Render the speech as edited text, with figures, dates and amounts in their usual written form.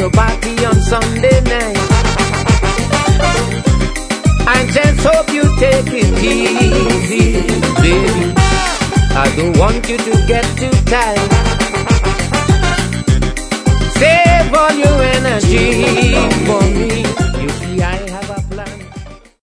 to party on Sunday night. I just hope you take it easy, baby. I don't want you to get too tired. Save all your energy.